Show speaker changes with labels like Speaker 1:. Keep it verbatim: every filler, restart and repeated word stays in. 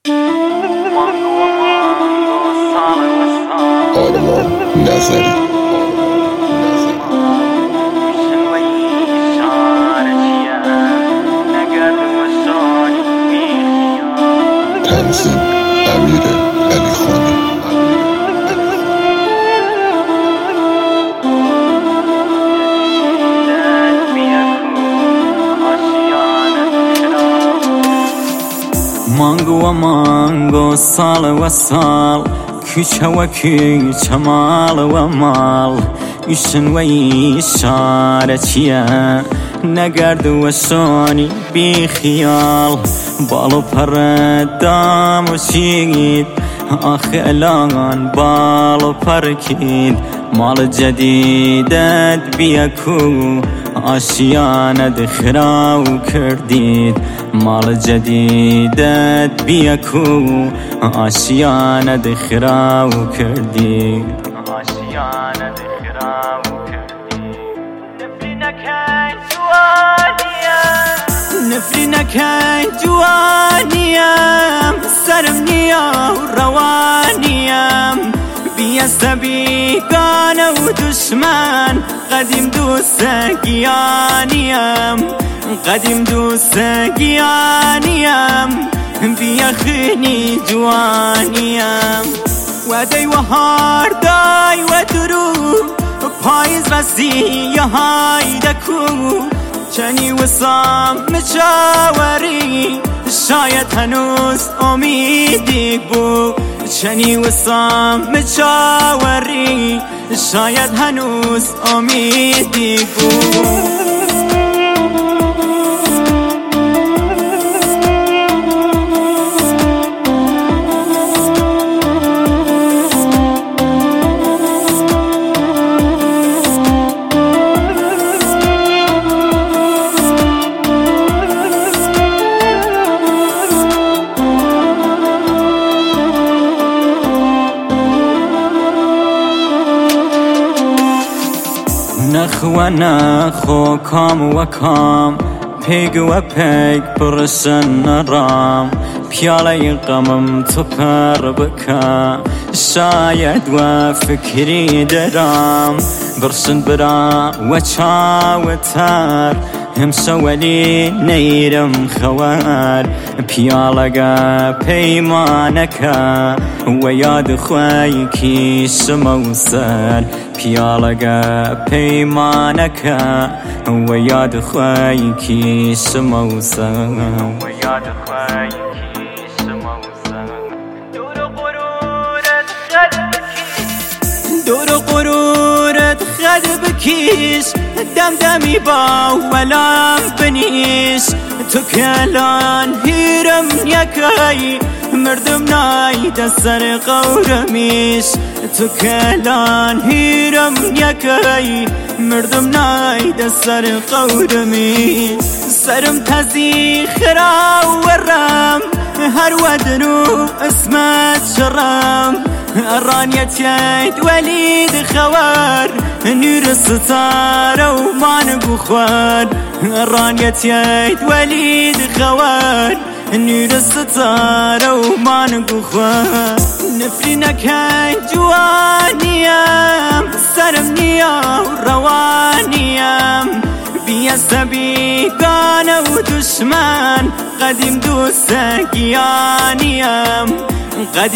Speaker 1: آرمان نظری تنظیم امیر علی خانی.
Speaker 2: مانگو و مانگو سال و سال کوچه و کوچه مال و مال ایشن و ایشاره چیه نگرد و شانی بی خیال بالو پر دام و شید آخه الان بالو پر کید مال جدیدت بیا کو آشیانت خراو کردید مال جدیدت بیا کو آشیانت خراو کردید آشیانت خراو کردید نفری نکن جوانیم نفری نکن جوانیم سرم نیا و روانیم بیا سبیگانه و دشمن قدیم دوستگیانیم قدیم دوستگیانیم بیا خینی جوانیم و دی و هار دای و درو پایز رسی های دکو چنی و سام مچاوری شاید هنوز امیدی بو چنی و سام مچاوری شاید هنوز امیدی بو نخو نخو کام و کام پیگ و پیگ پرسن رام پیاله غمم تو پر بکا شاید و فکری درام برسن برا و چا و تر هم سوالی نیرم خوار پیالگا پیمانکا و یاد خواهی کی سموسر پیالگا پیمانکا و یاد خواهی کی سموسر و یاد خواهی کی سموسر دور غرورت خد بکیش دور غرورت خد بکیش دم دمی با ولام بنیش تو کلان هیرم یکی مردم نای دسر قورمیش تو کلان هیرم یکی مردم نای دسر قورمیش سرم تزی خرا ورم هر ودنو اسمت شرم الرانيت يد وليد خوار نور الستار ومان بخوار الرانيت يد وليد خوار نور الستار ومان بخوار نفري نكاي جوانيام سرم نيا وروانيام بيا سبيقانا ودشمان قديم دوستكيانيام قديم